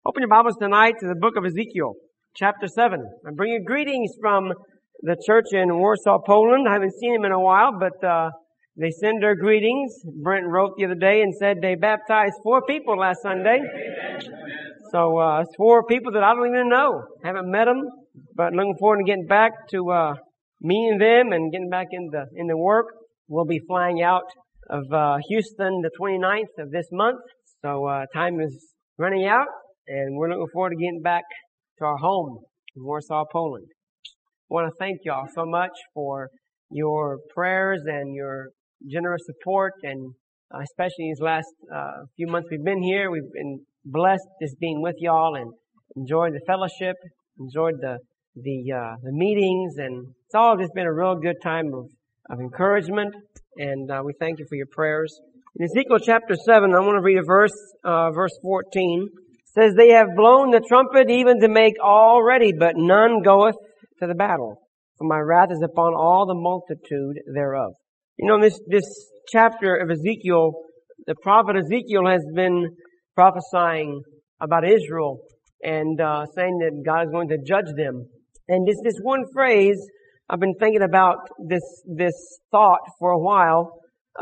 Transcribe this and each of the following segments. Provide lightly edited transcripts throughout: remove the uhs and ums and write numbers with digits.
Open your Bibles tonight to the book of Ezekiel, chapter 7. I'm bringing greetings from the church in Warsaw, Poland. I haven't seen them in a while, but they send their greetings. Brent wrote the other day and said they baptized 4 people last Sunday. So it's 4 people that I don't even know. Haven't met them, but looking forward to getting back to meeting them and getting back in the work. We'll be flying out of Houston the 29th of this month. So time is running out. And we're looking forward to getting back to our home in Warsaw, Poland. I want to thank y'all so much for your prayers and your generous support, and especially these last few months we've been here. We've been blessed just being with y'all and enjoyed the fellowship, enjoyed the meetings, and it's all just been a real good time of encouragement. And we thank you for your prayers. In Ezekiel chapter 7, I want to read a verse 14. Says, they have blown the trumpet even to make all ready, but none goeth to the battle. For my wrath is upon all the multitude thereof. You know, this chapter of Ezekiel, the prophet Ezekiel has been prophesying about Israel and saying that God is going to judge them. And this one phrase, I've been thinking about this thought for a while.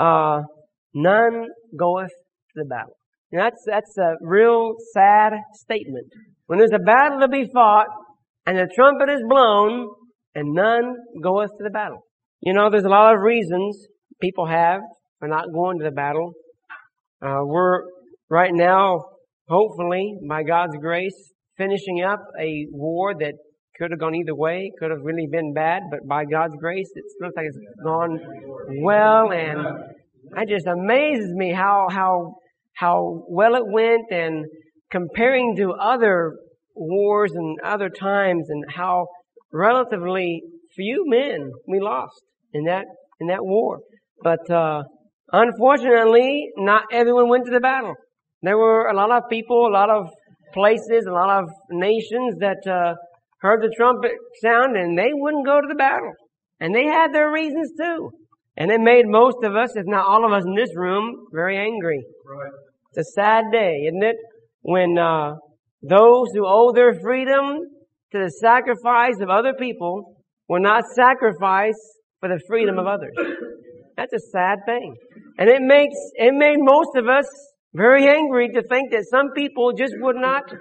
None goeth to the battle. And that's a real sad statement. When there's a battle to be fought, and the trumpet is blown, and none goeth to the battle. You know, there's a lot of reasons people have for not going to the battle. We're right now, hopefully, by God's grace, finishing up a war that could have gone either way, could have really been bad, but by God's grace, it looks like it's gone well, and it just amazes me how well it went, and comparing to other wars and other times, and how relatively few men we lost in that war. But unfortunately, not everyone went to the battle. There were a lot of people, a lot of places, a lot of nations that heard the trumpet sound, and they wouldn't go to the battle. And they had their reasons too. And it made most of us, if not all of us in this room, very angry. Right. It's a sad day, isn't it? When those who owe their freedom to the sacrifice of other people will not sacrifice for the freedom of others. That's a sad thing. And it made most of us very angry to think that some people just would not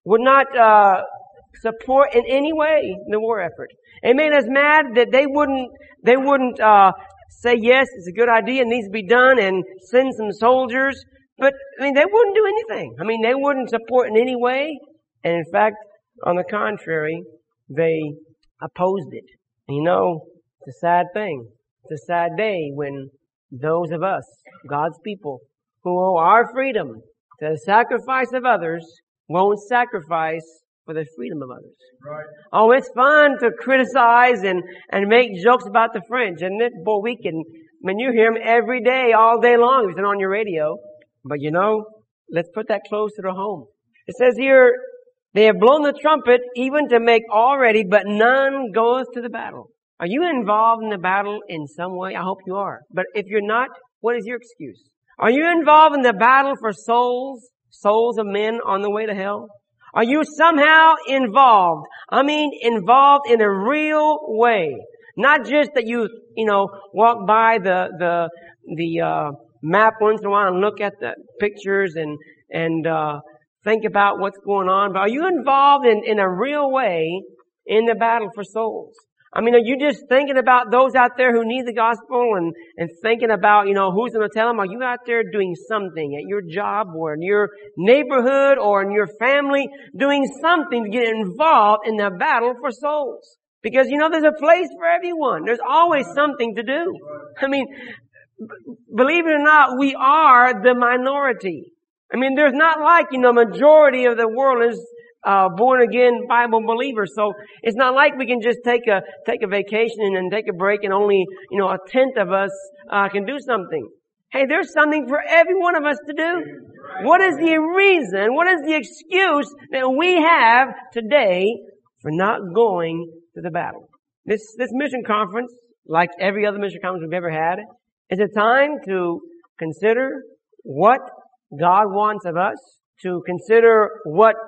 support in any way the war effort. It made us mad that they wouldn't say, yes, it's a good idea, it needs to be done, and send some soldiers. But, I mean, they wouldn't do anything. I mean, they wouldn't support in any way. And in fact, on the contrary, they opposed it. And you know, it's a sad thing. It's a sad day when those of us, God's people, who owe our freedom to the sacrifice of others, won't sacrifice for the freedom of others. Right. Oh, it's fun to criticize and make jokes about the French, isn't it? Boy, you hear them every day, all day long, if it's on your radio. But you know, let's put that closer to home. It says here, they have blown the trumpet even to make all ready, but none goeth to the battle. Are you involved in the battle in some way? I hope you are. But if you're not, what is your excuse? Are you involved in the battle for souls of men on the way to hell? Are you somehow involved? I mean, involved in a real way. Not just that you walk by the map once in a while and look at the pictures and think about what's going on. But are you involved in a real way in the battle for souls? I mean, are you just thinking about those out there who need the gospel and thinking about, who's going to tell them? Are you out there doing something at your job or in your neighborhood or in your family, doing something to get involved in the battle for souls? Because, there's a place for everyone. There's always something to do. I mean, believe it or not, we are the minority. I mean, there's not like, majority of the world is born again Bible believers. So it's not like we can just take a vacation and take a break and only, a tenth of us can do something. Hey, there's something for every one of us to do. What is the reason, what is the excuse that we have today for not going to the battle? This mission conference, like every other mission conference we've ever had, is a time to consider what God wants of us, to consider what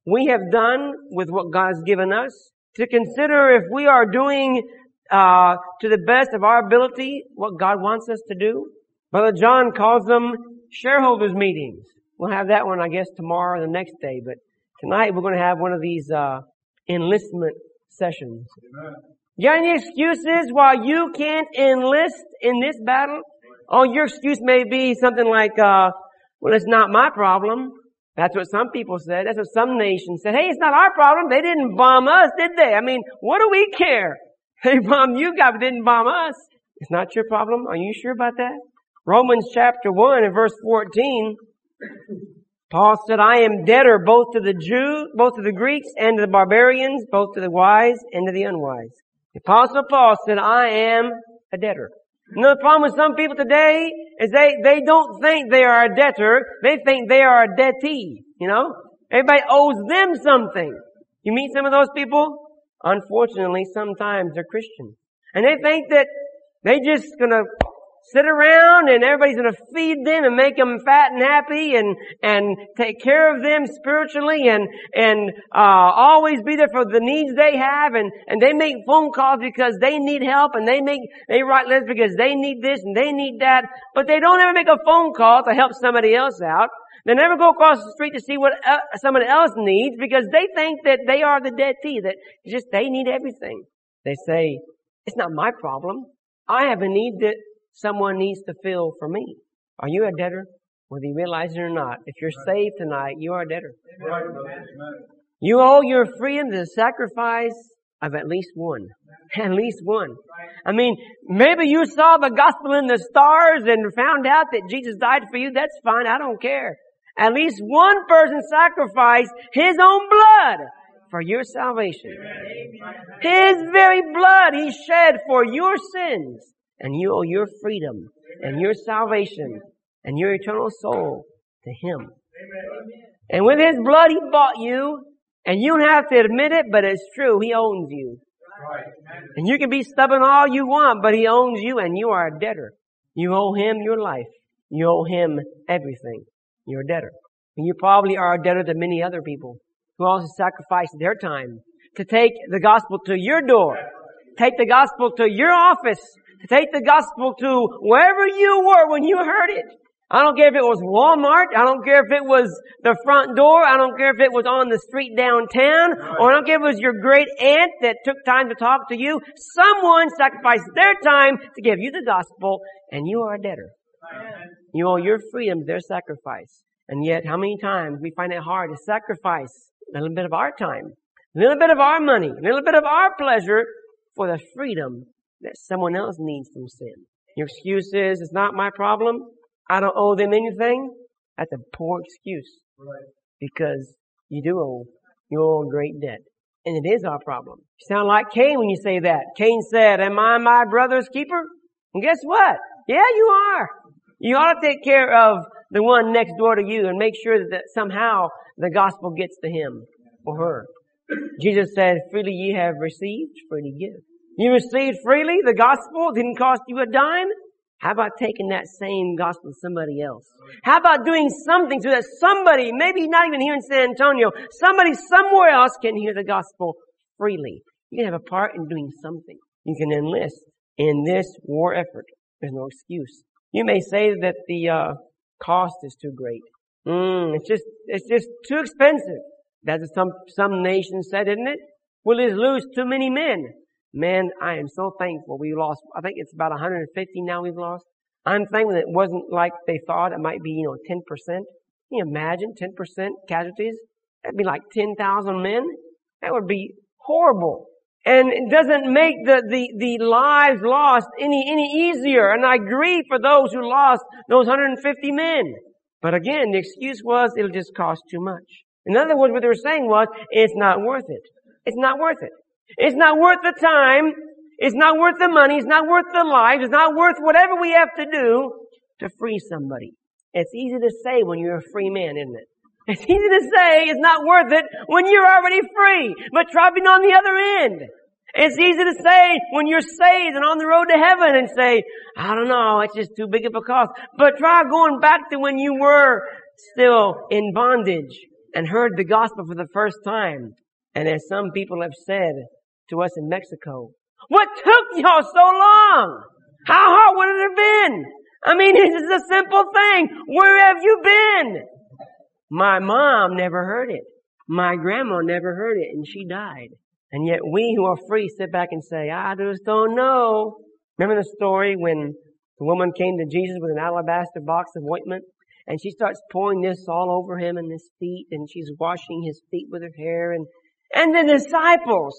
we have done with what God has given us, to consider if we are doing to the best of our ability what God wants us to do. Brother John calls them shareholders meetings. We'll have that one, I guess, tomorrow or the next day. But tonight we're going to have one of these enlistment sessions. Amen. You got any excuses why you can't enlist in this battle? Oh, your excuse may be something like, well, it's not my problem. That's what some people said. That's what some nations said. Hey, it's not our problem. They didn't bomb us, did they? I mean, what do we care? They bombed you guys, but didn't bomb us. It's not your problem. Are you sure about that? Romans chapter 1 and verse 14, Paul said, I am debtor both to the Jews, both to the Greeks and to the barbarians, both to the wise and to the unwise. The Apostle Paul said, I am a debtor. You know the problem with some people today is they don't think they are a debtor. They think they are a debtee. You know? Everybody owes them something. You meet some of those people? Unfortunately, sometimes they're Christians. And they think that they just gonna sit around and everybody's gonna feed them and make them fat and happy and take care of them spiritually and always be there for the needs they have and they make phone calls because they need help and they write letters because they need this and they need that, but they don't ever make a phone call to help somebody else out. They never go across the street to see what somebody else needs because they think that they are the debtee, that just they need everything. They say, it's not my problem. I have a need that someone needs to fill for me. Are you a debtor? Whether you realize it or not. If you're saved tonight, you are a debtor. You owe your freedom to the sacrifice of at least one. At least one. I mean, maybe you saw the gospel in the stars and found out that Jesus died for you. That's fine. I don't care. At least one person sacrificed his own blood for your salvation. His very blood he shed for your sins. And you owe your freedom and your salvation and your eternal soul to Him. And with His blood He bought you. And you don't have to admit it, but it's true. He owns you. And you can be stubborn all you want, but He owns you and you are a debtor. You owe Him your life. You owe Him everything. You're a debtor. And you probably are a debtor to many other people who also sacrificed their time to take the gospel to your door, take the gospel to your office, to take the gospel to wherever you were when you heard it. I don't care if it was Walmart. I don't care if it was the front door. I don't care if it was on the street downtown. Or I don't care if it was your great aunt that took time to talk to you. Someone sacrificed their time to give you the gospel, and you are a debtor. You owe your freedom to their sacrifice. And yet, how many times we find it hard to sacrifice a little bit of our time, a little bit of our money, a little bit of our pleasure for the freedom that someone else needs from sin. Your excuse is, it's not my problem. I don't owe them anything. That's a poor excuse. Because you owe a great debt. And it is our problem. You sound like Cain when you say that. Cain said, am I my brother's keeper? And guess what? Yeah, you are. You ought to take care of the one next door to you and make sure that somehow the gospel gets to him or her. Jesus said, freely ye have received, freely give. You received freely the gospel, didn't cost you a dime. How about taking that same gospel to somebody else? How about doing something so that somebody, maybe not even here in San Antonio, somebody somewhere else can hear the gospel freely? You can have a part in doing something. You can enlist in this war effort. There's no excuse. You may say that the cost is too great. It's just too expensive. That's what some nations said, isn't it? We'll just lose too many men. Man, I am so thankful we lost. I think it's about 150 now we've lost. I'm thankful it wasn't like they thought. It might be, 10%. Can you imagine 10% casualties? That'd be like 10,000 men. That would be horrible. And it doesn't make the lives lost any easier. And I grieve for those who lost those 150 men. But again, the excuse was it'll just cost too much. In other words, what they were saying was, it's not worth it. It's not worth it. It's not worth the time. It's not worth the money. It's not worth the life. It's not worth whatever we have to do to free somebody. It's easy to say when you're a free man, isn't it? It's easy to say it's not worth it when you're already free. But try being on the other end. It's easy to say when you're saved and on the road to heaven and say, I don't know, it's just too big of a cost. But try going back to when you were still in bondage and heard the gospel for the first time. And as some people have said to us in Mexico, what took y'all so long? How hard would it have been? I mean, this is a simple thing. Where have you been? My mom never heard it. My grandma never heard it, and she died. And yet we who are free sit back and say, I just don't know. Remember the story when the woman came to Jesus with an alabaster box of ointment? And she starts pouring this all over him and his feet, and she's washing his feet with her hair. And the disciples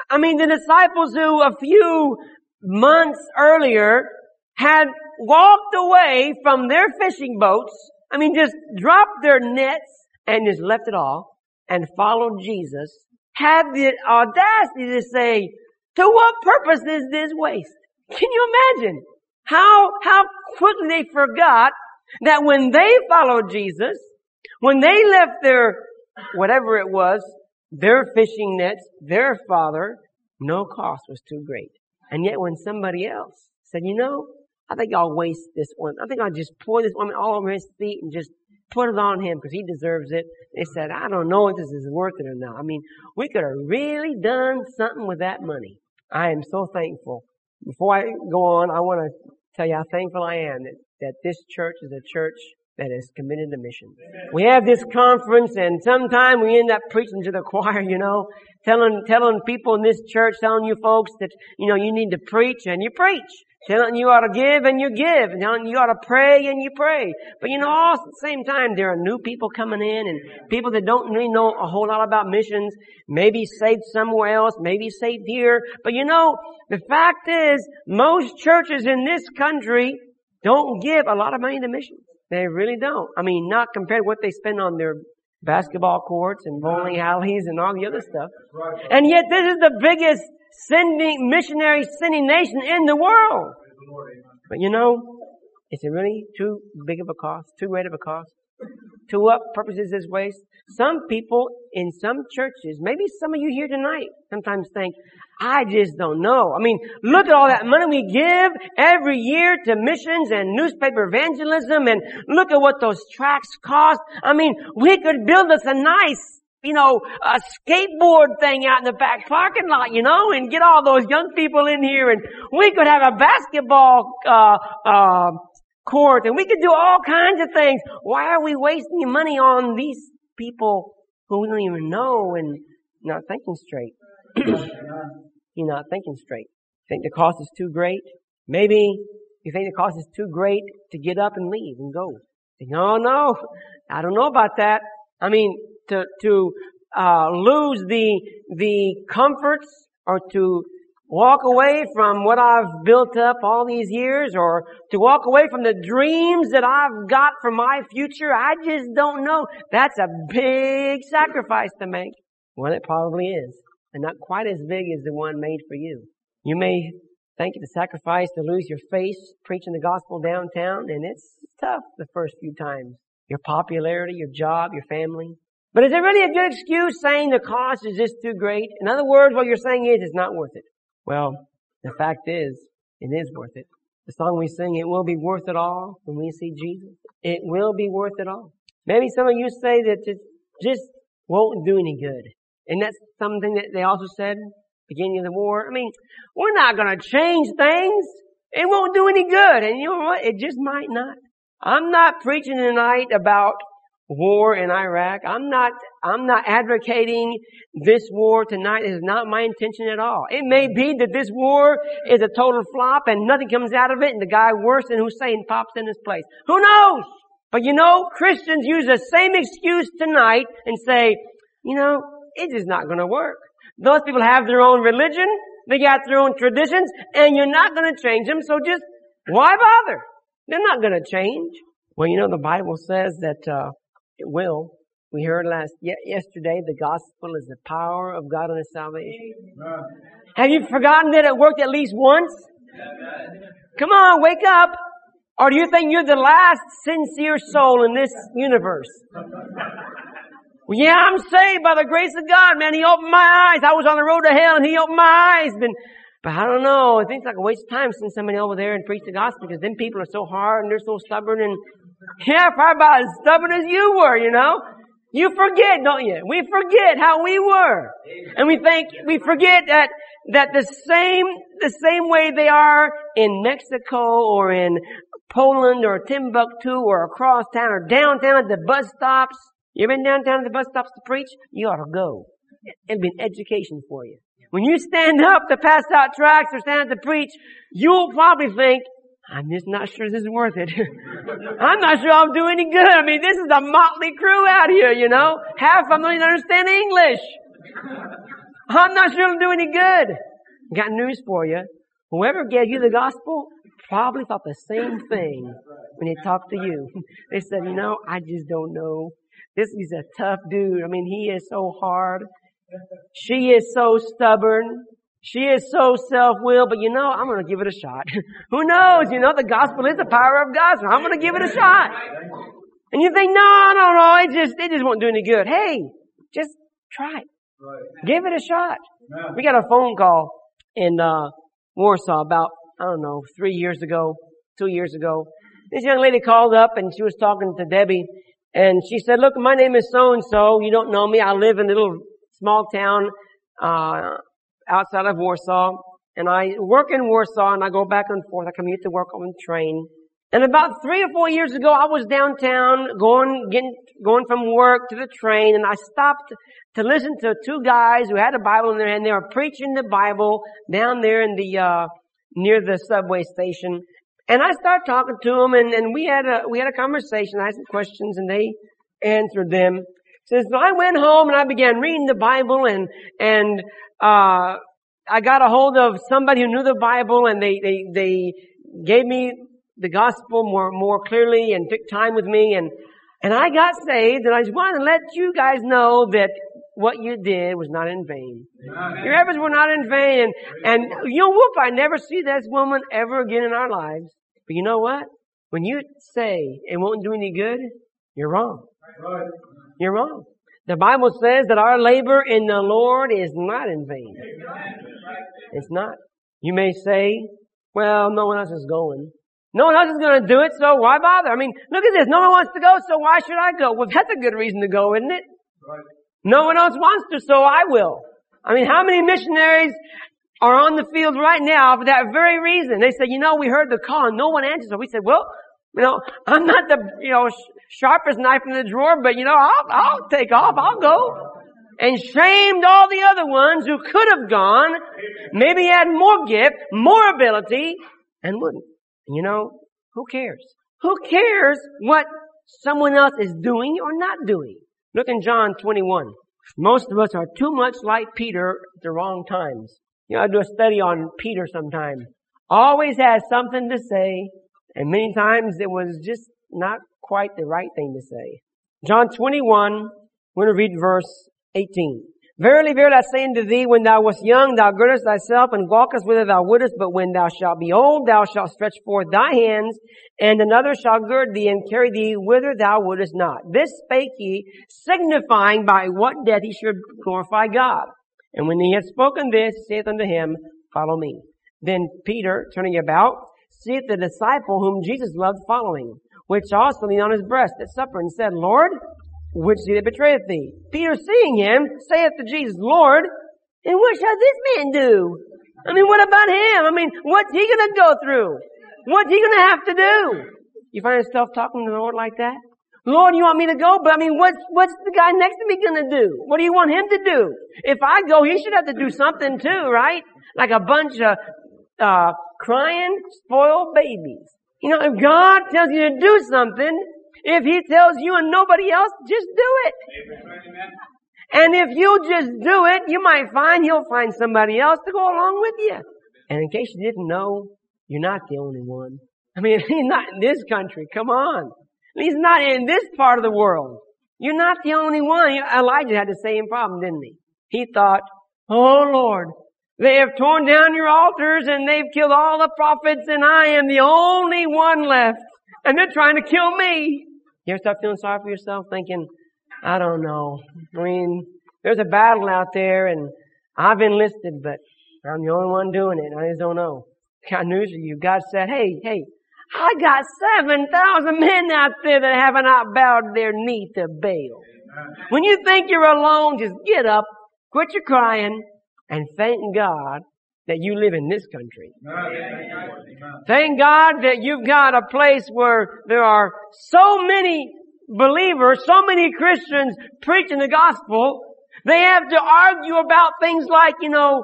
who a few months earlier had walked away from their fishing boats, just dropped their nets and just left it all and followed Jesus, had the audacity to say, to what purpose is this waste? Can you imagine how quickly they forgot that when they followed Jesus, when they left their, whatever it was, their fishing nets, their father, no cost was too great. And yet when somebody else said, I think I'll waste this one. I think I'll just pour this one all over his feet and just put it on him because he deserves it. They said, I don't know if this is worth it or not. We could have really done something with that money. I am so thankful. Before I go on, I want to tell you how thankful I am that this church is a church that is committed to missions. We have this conference, and sometimes we end up preaching to the choir, telling people in this church, telling you folks that, you need to preach, and you preach. Telling you ought to give, and you give. And telling you ought to pray, and you pray. But all at the same time, there are new people coming in, and people that don't really know a whole lot about missions, maybe saved somewhere else, maybe saved here. But the fact is, most churches in this country don't give a lot of money to missions. They really don't. Not compared to what they spend on their basketball courts and bowling alleys and all the other stuff. And yet this is the biggest missionary sending nation in the world. But is it really too big of a cost? Too great of a cost? To what purpose is this waste? Some people in some churches, maybe some of you here tonight, sometimes think, I just don't know. Look at all that money we give every year to missions and newspaper evangelism, and look at what those tracts cost. We could build us a nice, a skateboard thing out in the back parking lot, and get all those young people in here, and we could have a basketball, court, and we could do all kinds of things. Why are we wasting money on these people who we don't even know and not thinking straight? You're not thinking straight. Think the cost is too great? Maybe you think the cost is too great to get up and leave and go. No, I don't know about that. To lose the comforts or to walk away from what I've built up all these years, or to walk away from the dreams that I've got for my future, I just don't know. That's a big sacrifice to make. Well, it probably is. And not quite as big as the one made for you. You may think it's a sacrifice to lose your face preaching the gospel downtown, and it's tough the first few times. Your popularity, your job, your family. But is it really a good excuse saying the cost is just too great? In other words, what you're saying is it's not worth it. Well, the fact is, it is worth it. The song we sing, it will be worth it all when we see Jesus. It will be worth it all. Maybe some of you say that it just won't do any good. And that's something that they also said beginning of the war. We're not going to change things. It won't do any good. And you know what? It just might not. I'm not preaching tonight about war in Iraq. I'm not advocating this war tonight. It is not my intention at all. It may be that this war is a total flop and nothing comes out of it, and the guy worse than Hussein pops in his place. Who knows? But Christians use the same excuse tonight and say, it's just not going to work. Those people have their own religion. They got their own traditions, and you're not going to change them. So just why bother? They're not going to change. Well, the Bible says that it will. We heard yesterday, the gospel is the power of God unto salvation. Have you forgotten that it worked at least once? Come on, wake up. Or do you think you're the last sincere soul in this universe? Well, yeah, I'm saved by the grace of God, man. He opened my eyes. I was on the road to hell and He opened my eyes. But I don't know. It seems like a waste of time to send somebody over there and preach the gospel, because then people are so hard and they're so stubborn, and probably about as stubborn as you were, You forget, don't you? We forget how we were. And we forget that the same way they are in Mexico or in Poland or Timbuktu or across town or downtown at the bus stops. You ever been downtown at the bus stops to preach? You ought to go. It'll be an education for you. When you stand up to pass out tracts or stand up to preach, you'll probably think, I'm just not sure this is worth it. I'm not sure I'll do any good. I mean, this is a motley crew out here, you know. Half of them don't even understand English. I'm not sure it'll do any good. Got news for you. Whoever gave you the gospel probably thought the same thing when they talked to you. They said, you know, I just don't know. This is a tough dude. I mean, he is so hard. She is so stubborn. She is so self-willed, but you know, I'm going to give it a shot. Who knows? You know, the gospel is the power of God, so I'm going to give it a shot. And you think, no, it just won't do any good. Hey, just try it. Give it a shot. We got a phone call in Warsaw about, 2 years ago. This young lady called up and she was talking to Debbie, and she said, look, my name is so-and-so. You don't know me. I live in a little small town outside of Warsaw, and I work in Warsaw, and I go back and forth. I commute to work on the train. And about 3 or 4 years ago, I was downtown going from work to the train, and I stopped to listen to two guys who had a Bible in their hand. They were preaching the Bible down there in the near the subway station. And I started talking to them, and we had a conversation. I had some questions, and they answered them. So I went home and I began reading the Bible, and I got a hold of somebody who knew the Bible, and they gave me the gospel more clearly and took time with me, and I got saved. And I just wanted to let you guys know that what you did was not in vain. Your efforts were not in vain, and you know, we'll probably never see this woman ever again in our lives. But you know what? When you say it won't do any good, you're wrong. You're wrong. The Bible says that our labor in the Lord is not in vain. It's not. You may say, well, no one else is going. No one else is going to do it, so why bother? I mean, look at this. No one wants to go, so why should I go? Well, that's a good reason to go, isn't it? Right. No one else wants to, so I will. I mean, how many missionaries are on the field right now for that very reason? They say, you know, we heard the call and no one answers. So we said, well, you know, I'm not the, sharpest knife in the drawer, but I'll take off. I'll go. And shamed all the other ones who could have gone, maybe had more gift, more ability, and wouldn't. You know, who cares? Who cares what someone else is doing or not doing? Look in John 21. Most of us are too much like Peter at the wrong times. I do a study on Peter sometime. Always has something to say, and many times it was just not quite the right thing to say. John 21, we're going to read verse 18. Verily, verily, I say unto thee, when thou wast young, thou girdest thyself and walkest whither thou wouldest, but when thou shalt be old, thou shalt stretch forth thy hands, and another shall gird thee and carry thee whither thou wouldest not. This spake he, signifying by what death he should glorify God. And when he had spoken this, he saith unto him, follow me. Then Peter, turning about, seeth the disciple whom Jesus loved following, which also leaned on his breast at supper, and said, Lord, which is he that betrayeth thee? Peter, seeing him, saith to Jesus, Lord, and what shall this man do? I mean, what about him? I mean, what's he going to go through? What's he going to have to do? You find yourself talking to the Lord like that? Lord, you want me to go? But I mean, what's the guy next to me going to do? What do you want him to do? If I go, he should have to do something too, right? Like a bunch of crying, spoiled babies. You know, if God tells you to do something, if he tells you and nobody else, just do it. And if you just do it, you might find he'll find somebody else to go along with you. And in case you didn't know, you're not the only one. I mean, he's not in this country. Come on. He's not in this part of the world. You're not the only one. Elijah had the same problem, didn't he? He thought, oh Lord, they have torn down your altars and they've killed all the prophets and I am the only one left. And they're trying to kill me. You ever start feeling sorry for yourself, thinking, I don't know. I mean, there's a battle out there and I've enlisted, but I'm the only one doing it. I just don't know. Got news for you. God said, hey, I got 7,000 men out there that have not bowed their knee to Baal. When you think you're alone, just get up, quit your crying, and thank God that you live in this country. Thank God that you've got a place where there are so many believers, so many Christians preaching the gospel. They have to argue about things like,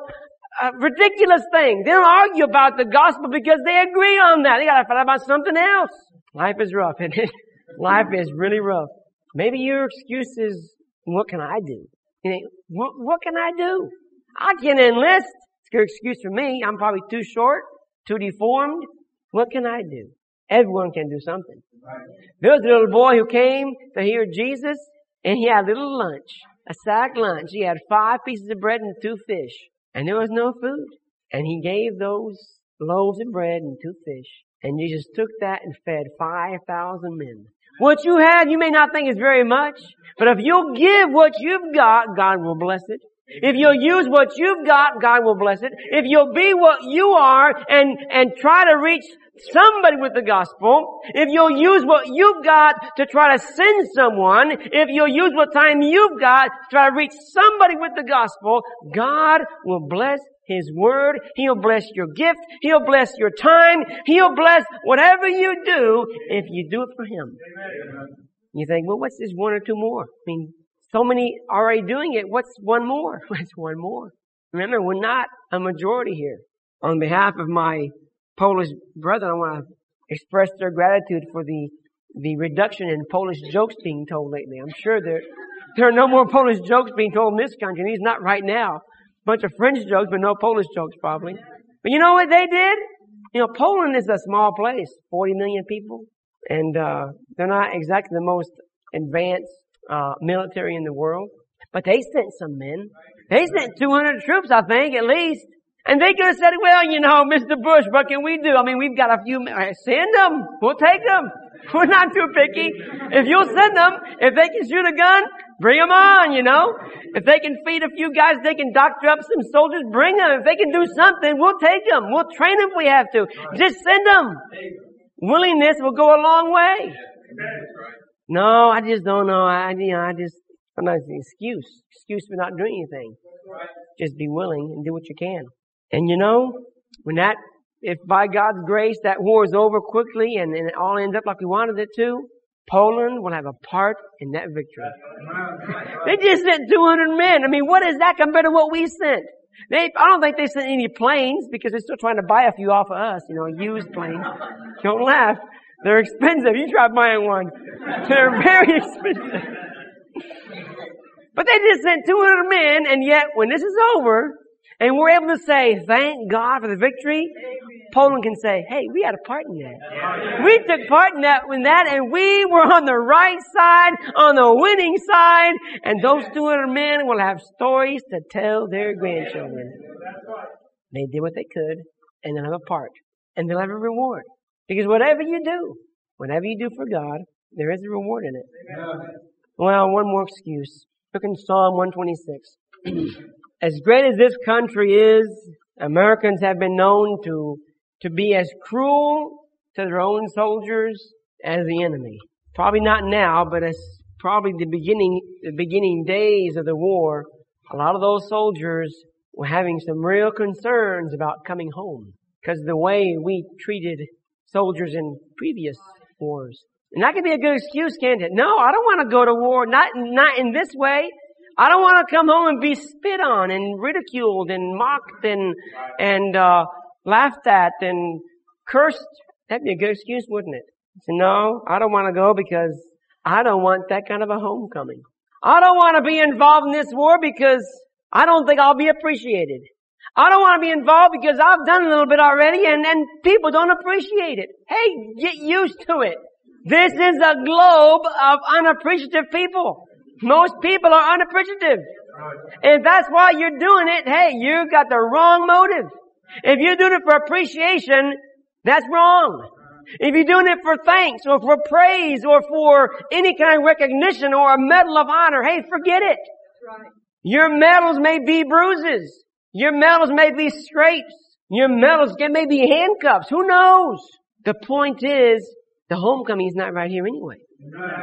ridiculous things. They don't argue about the gospel because they agree on that. They gotta fight about something else. Life is rough, isn't it? Life is really rough. Maybe your excuse is, what can I do? What can I do? I can enlist. It's a good excuse for me. I'm probably too short, too deformed. What can I do? Everyone can do something. There was a little boy who came to hear Jesus, and he had a little lunch, a sack lunch. He had 5 pieces of bread and 2 fish, and there was no food. And he gave those loaves of bread and 2 fish, and Jesus took that and fed 5,000 men. What you had, you may not think is very much, but if you'll give what you've got, God will bless it. If you'll use what you've got, God will bless it. If you'll be what you are and try to reach somebody with the gospel, if you'll use what you've got to try to send someone, if you'll use what time you've got to try to reach somebody with the gospel, God will bless His Word. He'll bless your gift. He'll bless your time. He'll bless whatever you do if you do it for Him. You think, well, what's this 1 or 2 more? I mean, so many already doing it. What's 1 more? What's 1 more? Remember, we're not a majority here. On behalf of my Polish brethren, I want to express their gratitude for the reduction in Polish jokes being told lately. I'm sure there are no more Polish jokes being told in this country, at least not right now. Bunch of French jokes, but no Polish jokes probably. But you know what they did? Poland is a small place, 40 million people, and they're not exactly the most advanced military in the world. But they sent some men. They sent 200 troops, I think, at least. And they could have said, well, Mr. Bush, what can we do? I mean, we've got a few men. Send them. We'll take them. We're not too picky. If you'll send them, if they can shoot a gun, bring them on, If they can feed a few guys, they can doctor up some soldiers, bring them. If they can do something, we'll take them. We'll train them if we have to. Just send them. Willingness will go a long way. No, I just don't know. Sometimes it's an excuse for not doing anything. Just be willing and do what you can. And if by God's grace that war is over quickly and it all ends up like we wanted it to, Poland will have a part in that victory. They just sent 200 men. I mean, what is that compared to what we sent? I don't think they sent any planes because they're still trying to buy a few off of us, used planes. Don't laugh. They're expensive. You try buying one. They're very expensive. But they just sent 200 men, and yet when this is over, and we're able to say, thank God for the victory, Poland can say, hey, we had a part in that. We took part in that, and we were on the right side, on the winning side, and those 200 men will have stories to tell their grandchildren. They did what they could, and they'll have a part, and they'll have a reward. Because whatever you do for God, there is a reward in it. Well, 1 more excuse. Look in Psalm 126. As great as this country is, Americans have been known to be as cruel to their own soldiers as the enemy. Probably not now, but as probably the beginning days of the war, a lot of those soldiers were having some real concerns about coming home because of the way we treated soldiers in previous wars. And that could be a good excuse, can't it? No, I don't want to go to war, not in this way. I don't want to come home and be spit on and ridiculed and mocked and laughed at and cursed. That'd be a good excuse, wouldn't it? So no, I don't want to go because I don't want that kind of a homecoming. I don't want to be involved in this war because I don't think I'll be appreciated. I don't want to be involved because I've done a little bit already and people don't appreciate it. Hey, get used to it. This is a globe of unappreciative people. Most people are unappreciative. And if that's why you're doing it, hey, you've got the wrong motive. If you're doing it for appreciation, that's wrong. If you're doing it for thanks or for praise or for any kind of recognition or a medal of honor, hey, forget it. Your medals may be bruises. Your medals may be scrapes. Your medals may be handcuffs. Who knows? The point is, the homecoming is not right here anyway.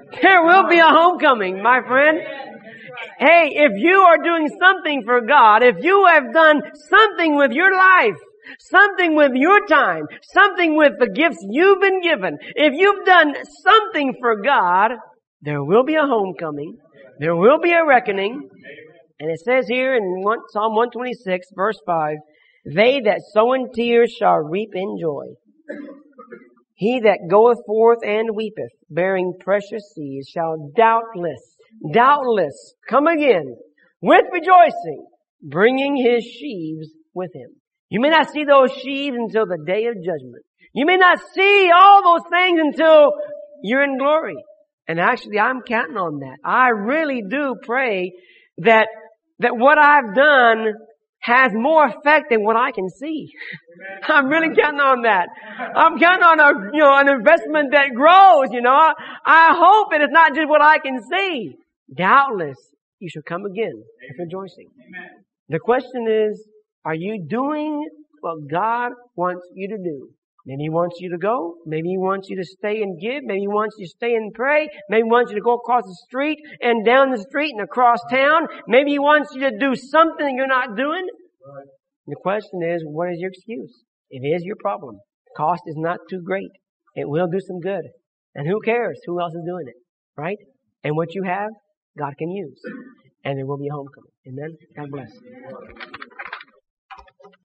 There will be a homecoming, my friend. Hey, if you are doing something for God, if you have done something with your life, something with your time, something with the gifts you've been given, if you've done something for God, there will be a homecoming. There will be a reckoning. And it says here in Psalm 126, verse 5, they that sow in tears shall reap in joy. He that goeth forth and weepeth, bearing precious seeds, shall doubtless come again with rejoicing, bringing his sheaves with him. You may not see those sheaves until the day of judgment. You may not see all those things until you're in glory. And actually, I'm counting on that. I really do pray that what I've done has more effect than what I can see. I'm really counting on that. I'm counting on an investment that grows, I hope it is not just what I can see. Doubtless, you shall come again with rejoicing. Amen. The question is, are you doing what God wants you to do? Maybe He wants you to go. Maybe He wants you to stay and give. Maybe He wants you to stay and pray. Maybe He wants you to go across the street and down the street and across town. Maybe He wants you to do something you're not doing. Right. The question is, what is your excuse? It is your problem. The cost is not too great. It will do some good. And who cares who else is doing it? Right? And what you have, God can use. And there will be a homecoming. Amen? God bless.